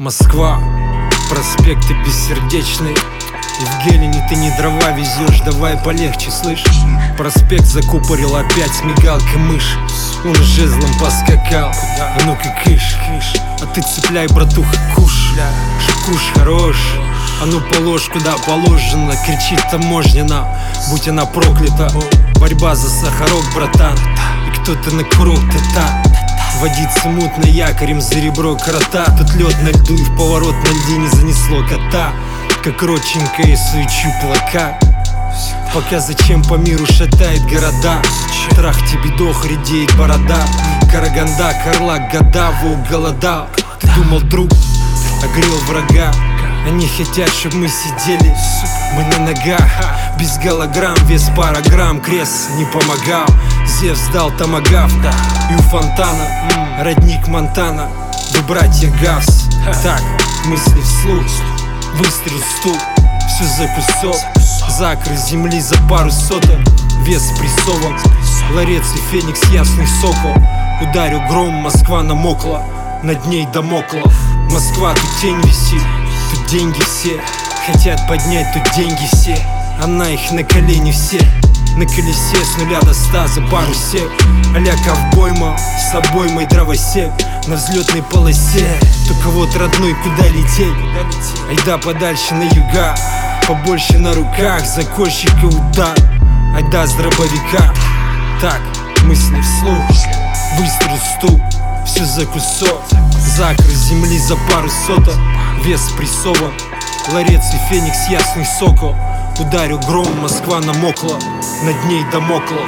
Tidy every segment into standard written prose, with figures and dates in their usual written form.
Москва, проспекты бессердечные. Евгений, ты не дрова везешь, давай полегче, слышь. Проспект закупорил опять с мигалкой мышь. Он жезлом поскакал, а ну-ка кыш. А ты цепляй, братуха, куш. Куш хорош, а ну положь куда положено. Кричит таможнина, будь она проклята. Борьба за сахарок, братан, и кто-то на курок-то та. Водится мутно якорем за ребро крота. Тут лед на льду и в поворот на льде не занесло кота. Как родченькая суечу плака. Пока зачем по миру шатает города. Трах тебе дох, редеет борода. Караганда, Карлак, Гадаву голодал. Ты думал, друг, огрел врага. Они хотят, чтоб мы сидели, мы на ногах. Без голограмм, вес пара грамм. Крест не помогал, Зевс дал томагавк. И у фонтана родник Монтана. Вы братья Гавс. Так, мысли вслух, выстрел в стул. Все за кусок, закры земли за пару соток. Вес прессован, ларец и феникс, ясный сокол. Ударил гром, Москва намокла, над ней Дамоклов. Москва, тут тень висит, тут деньги все. Хотят поднять, тут деньги все. Она их на колени все. На колесе с 0 до 100 за пару сек. А-ля ковбойма, с обоймой дровосек. На взлетной полосе, только вот родной, куда лететь? Айда подальше на юга, побольше на руках. Закончика удар, айда с дробовика. Так, мысли вслух, выстрел в стул. Все за кусок, закры земли за пару соток. Вес прессован, ларец и феникс, ясный сокол. Ударил гром, Москва намокла, над ней Дамоклов.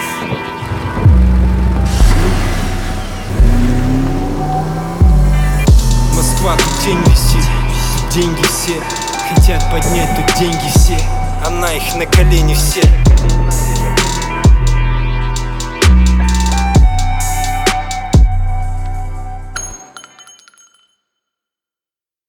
Москва, тут тень висит, тут деньги все. Хотят поднять, тут деньги все. Она их на колени все.